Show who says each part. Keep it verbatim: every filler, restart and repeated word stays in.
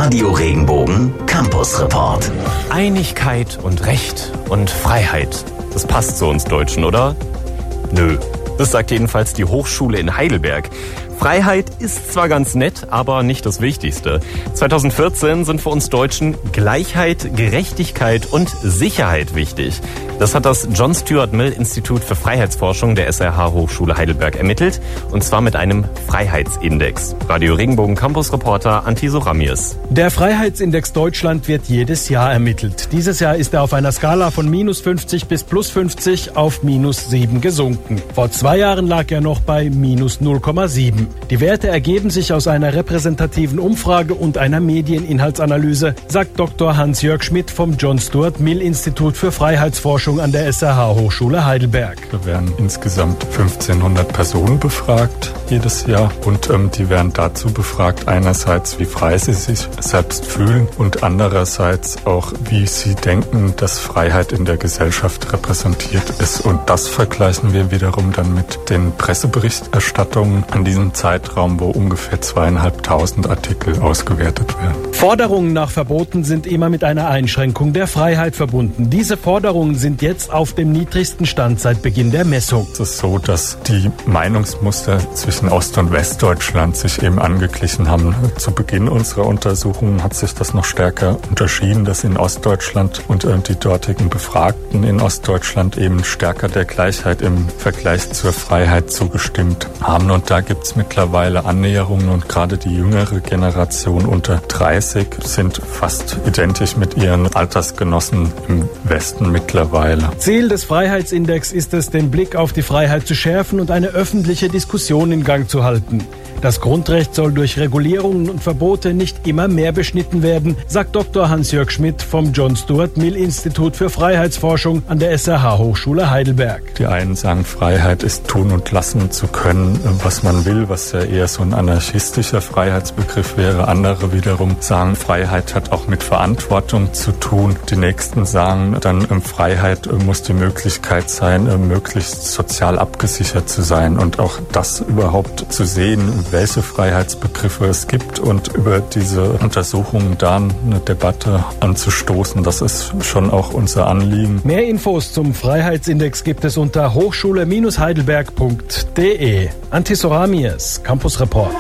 Speaker 1: Radio Regenbogen Campus Report.
Speaker 2: Einigkeit und Recht und Freiheit. Das passt zu uns Deutschen, oder? Nö. Das sagt jedenfalls die Hochschule in Heidelberg. Freiheit ist zwar ganz nett, aber nicht das Wichtigste. zwanzig vierzehn sind für uns Deutschen Gleichheit, Gerechtigkeit und Sicherheit wichtig. Das hat das John Stuart Mill Institut für Freiheitsforschung der S R H Hochschule Heidelberg ermittelt, und zwar mit einem Freiheitsindex. Radio Regenbogen Campus Reporter Antiso Ramirez.
Speaker 3: Der Freiheitsindex Deutschland wird jedes Jahr ermittelt. Dieses Jahr ist er auf einer Skala von minus fünfzig bis plus fünfzig auf minus sieben gesunken. Vor zwei Jahren lag er noch bei minus null Komma sieben. Die Werte ergeben sich aus einer repräsentativen Umfrage und einer Medieninhaltsanalyse, sagt Doktor Hans-Jörg Schmidt vom John Stuart Mill Institut für Freiheitsforschung an der S R H Hochschule Heidelberg.
Speaker 4: Da werden insgesamt fünfzehnhundert Personen befragt jedes Jahr, und ähm, die werden dazu befragt, einerseits wie frei sie sich selbst fühlen und andererseits auch, wie sie denken, dass Freiheit in der Gesellschaft repräsentiert ist. Und das vergleichen wir wiederum dann mit den Presseberichterstattungen an diesem Zeitraum, wo ungefähr zweieinhalbtausend Artikel ausgewertet werden.
Speaker 3: Forderungen nach Verboten sind immer mit einer Einschränkung der Freiheit verbunden. Diese Forderungen sind jetzt auf dem niedrigsten Stand seit Beginn der Messung.
Speaker 4: Es ist so, dass die Meinungsmuster zwischen Ost- und Westdeutschland sich eben angeglichen haben. Zu Beginn unserer Untersuchungen hat sich das noch stärker unterschieden, dass in Ostdeutschland und äh, die dortigen Befragten in Ostdeutschland eben stärker der Gleichheit im Vergleich zur Freiheit zugestimmt haben. Und da gibt es mittlerweile Annäherungen, und gerade die jüngere Generation unter dreißig sind fast identisch mit ihren Altersgenossen im Westen mittlerweile.
Speaker 3: Ziel des Freiheitsindex ist es, den Blick auf die Freiheit zu schärfen und eine öffentliche Diskussion in Gang zu halten. Das Grundrecht soll durch Regulierungen und Verbote nicht immer mehr beschnitten werden, sagt Doktor Hans-Jörg Schmidt vom John Stuart Mill Institut für Freiheitsforschung an der S R H Hochschule Heidelberg.
Speaker 4: Die einen sagen, Freiheit ist tun und lassen zu können, was man will, was ja eher so ein anarchistischer Freiheitsbegriff wäre. Andere wiederum sagen, Freiheit hat auch mit Verantwortung zu tun. Die Nächsten sagen dann, Freiheit muss die Möglichkeit sein, möglichst sozial abgesichert zu sein, und auch das überhaupt zu sehen, welche Freiheitsbegriffe es gibt, und über diese Untersuchungen dann eine Debatte anzustoßen. Das ist schon auch unser Anliegen.
Speaker 3: Mehr Infos zum Freiheitsindex gibt es unter hochschule Bindestrich heidelberg Punkt de. Antiso Ramirez, Campus Report.